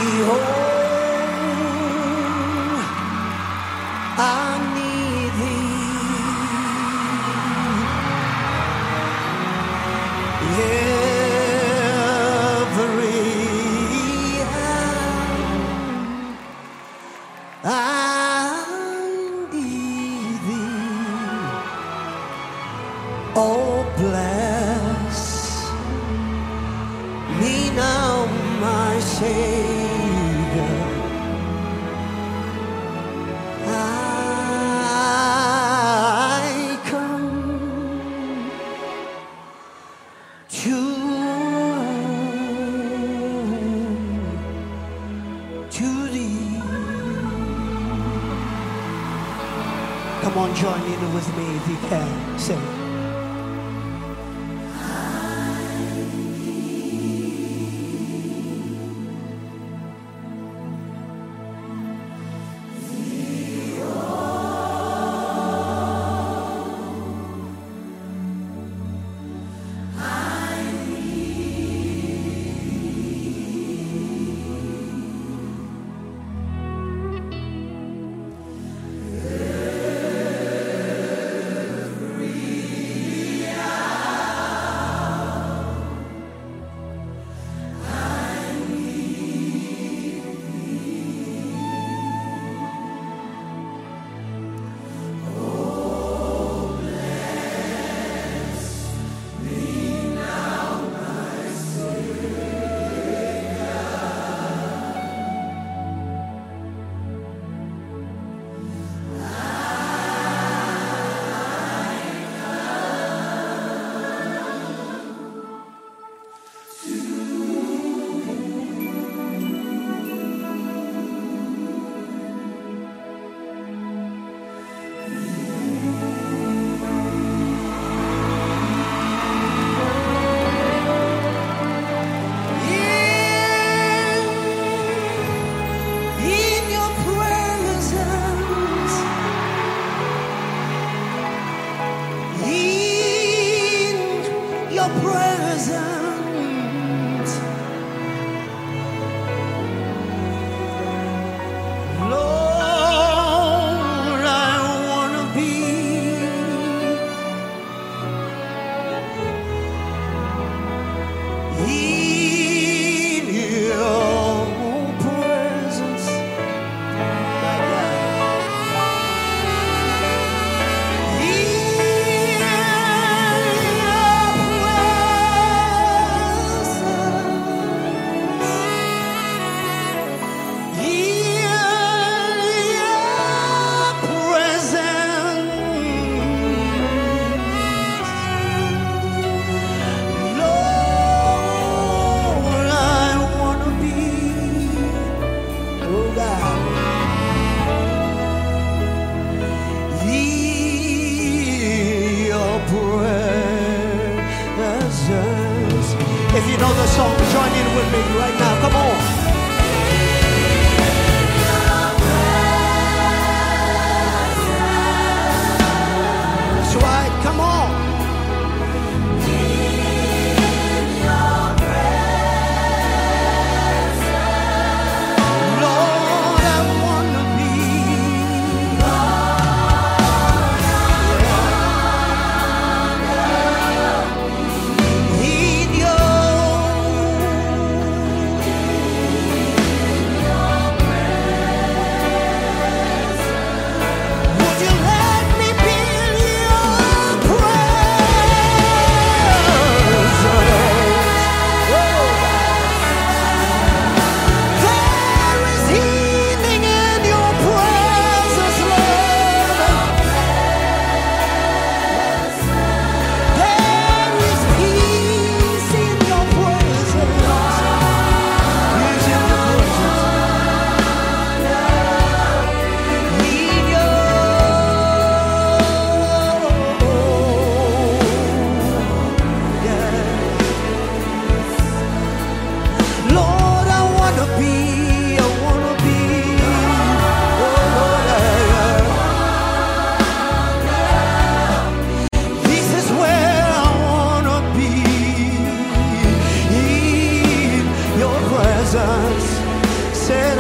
Behold, I need thee. Every hour I need thee. Oh, bless me now, my Savior. I come to thee. Come on, join in with me if you can. Sing.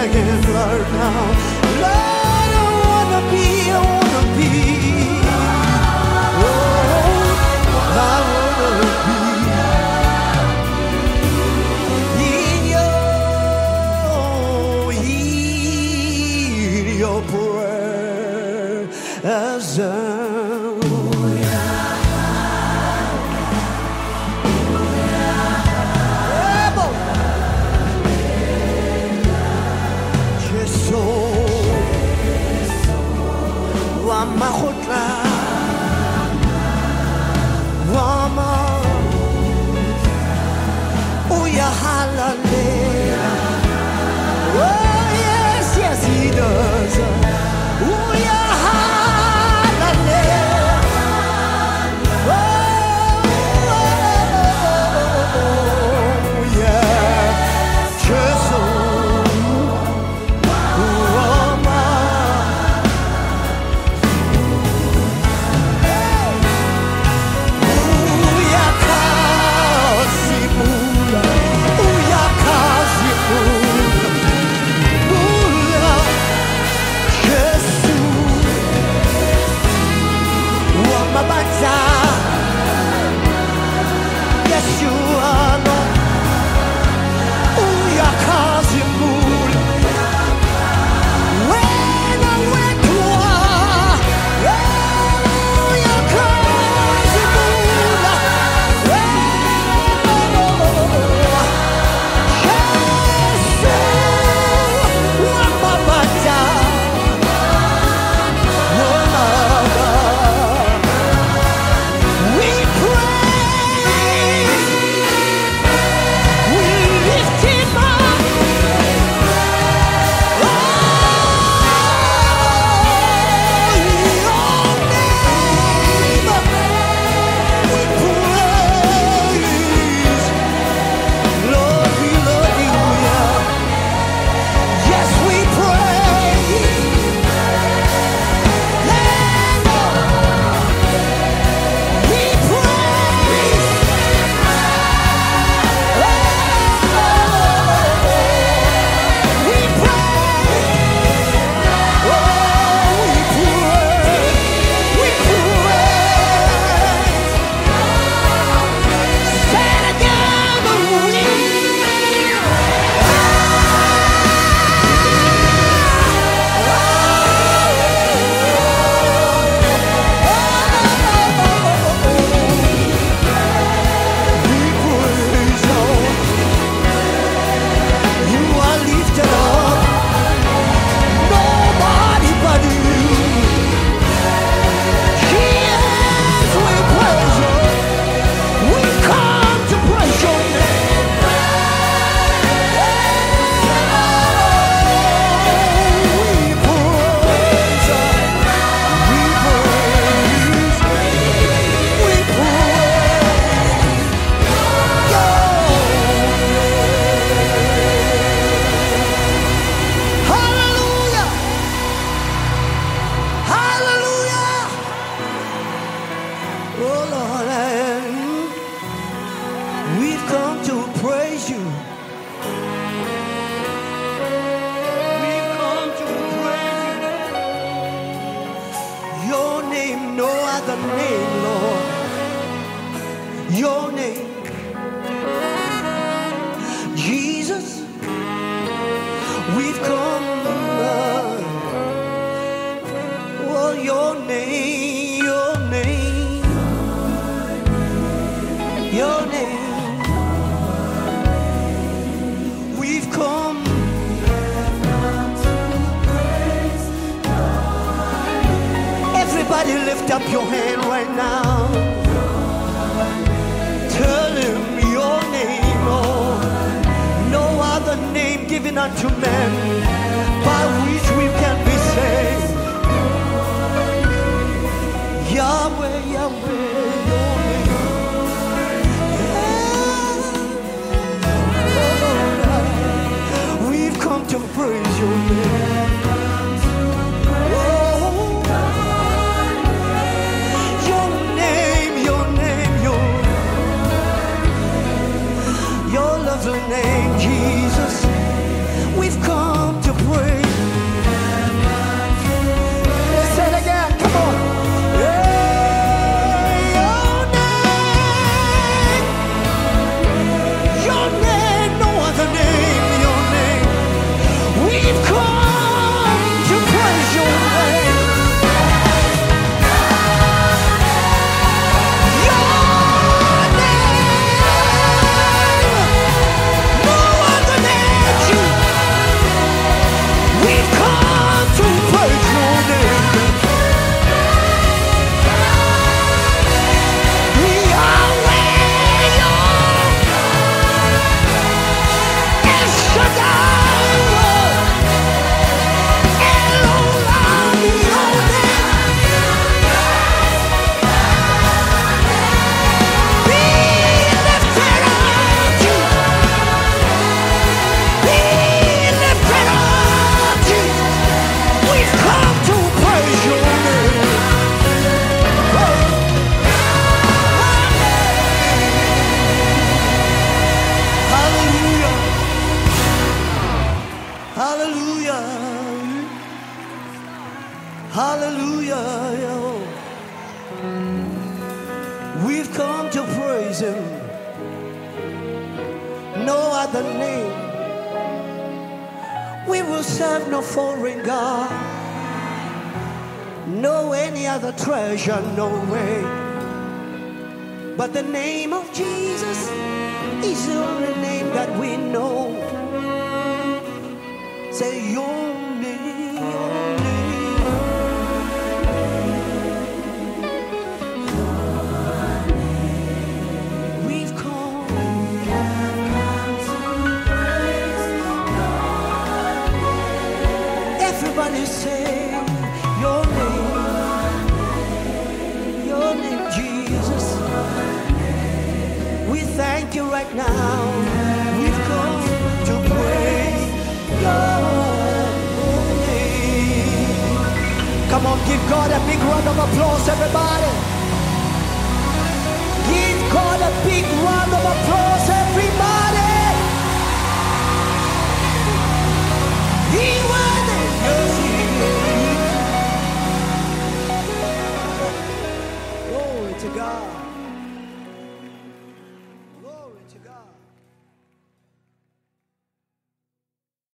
again right now. Lord, I wanna be. Oh, I wanna be in your presence. Mahotla, Wama, Uya Halale. Oh, yes, yes, he does. Uya Halale. Oh, yeah, just your name, Jesus. We've come, oh, your name, your name, your name. We've come. Everybody lift up your hand right now. Tell him your name, oh, no other name given unto men by which we can be saved. Yahweh, Yahweh, your name. Yeah. We've come to praise your name. Name, Jesus, we've come to Hallelujah. Hallelujah. We've come to praise him. No other name. We will serve no foreign God. No any other treasure, no way. But the name of Jesus is the only name that we know. Say your name, your name. We've come to praise your name. Everybody say your name, Jesus. We thank you right now. We've come to praise your name. Come on, give God a big round of applause, everybody. Give God a big round of applause.